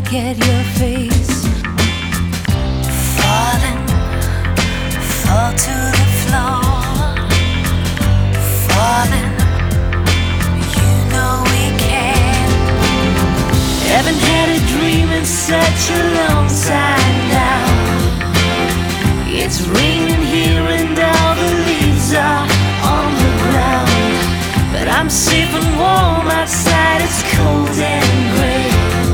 look at your face. Falling, fall to the floor. Falling, you know we can. Haven't had a dream in such a long time now. It's raining here and all the leaves are on the ground, but I'm safe and warm outside, it's cold